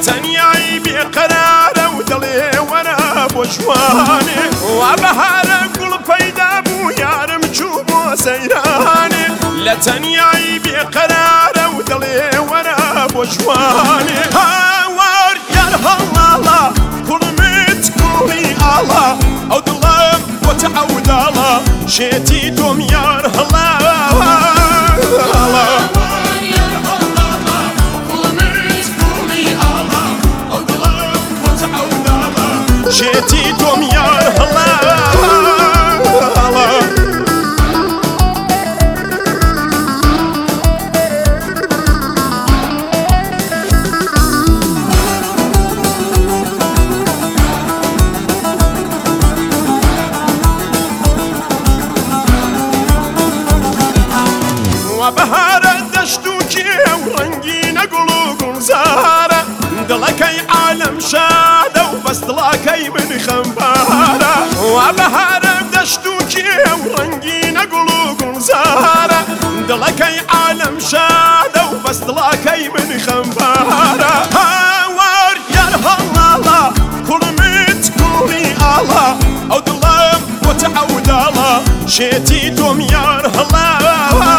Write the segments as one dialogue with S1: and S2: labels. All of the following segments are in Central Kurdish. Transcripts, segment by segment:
S1: تەنیایی بێقەرارە و دڵێ وەرە بۆ جوانێ وا بەهارە گوڵ پەیدا بوو یارم چوو بۆ سەیرانێ لە تەنیایی بێقەرارە و دڵێ وەرە بۆ جوانێ هاوار یار هەڵاڵە کوڵمت کوڵی ئاڵە ئەو دڵم بۆتە عەوداڵە شێتی تۆم یار هەڵاڵە شێتی تۆم یار هەڵاڵە وا بەهارە دەشت و کێو ڕەنگینە گوڵ و گوڵزارە دڵەکەی عالەم شادە و بەس دڵەکەی من خەمبارە وا بەهارە دەشت و کێو ڕەنگینە گوڵ و گوڵزارە دڵەکەی عالەم شادە و بەس دڵەکەی من خەمبارە هاوار یار هەڵاڵە کوڵمت کوڵی ئاڵە ئەو دڵم بۆتە عەوداڵە شێتی تۆم یار هەڵاڵە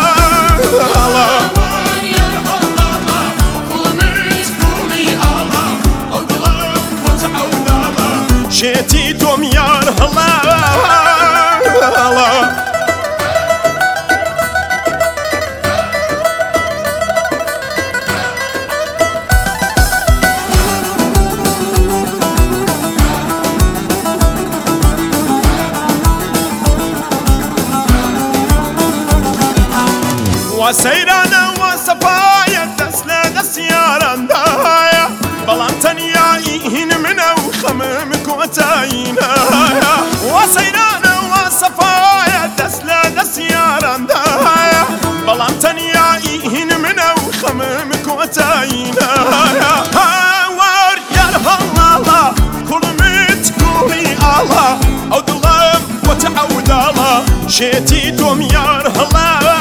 S1: شێتی تۆم یار هەڵاڵە وا سەیرانە وا سەفایە دەست لە دەست یارەندایە بەڵام تەنیایی هین منە و خەمم کۆتایینایە وا سەیرانە وا سەفایە دەست لە دەست یارەندایە بەڵام تەنیایی هین منە و خەمم کۆتایینایە هاوار یار هەڵاڵە کوڵمت کوڵی ئاڵە ئەو دڵم بۆتە عەوداڵە شێتی تۆم یار هەڵاڵە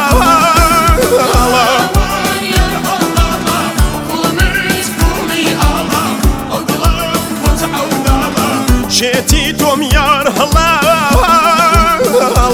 S1: شێتی تۆم یار هەڵاڵە